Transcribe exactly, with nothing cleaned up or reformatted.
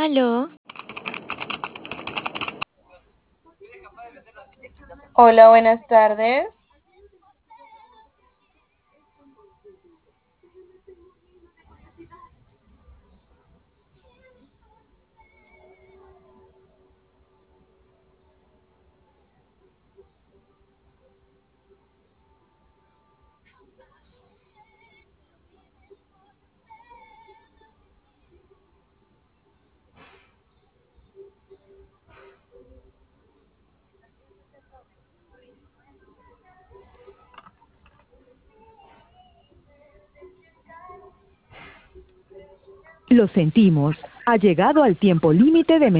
Aló, Hola, buenas tardes. Lo sentimos, ha llegado al tiempo límite de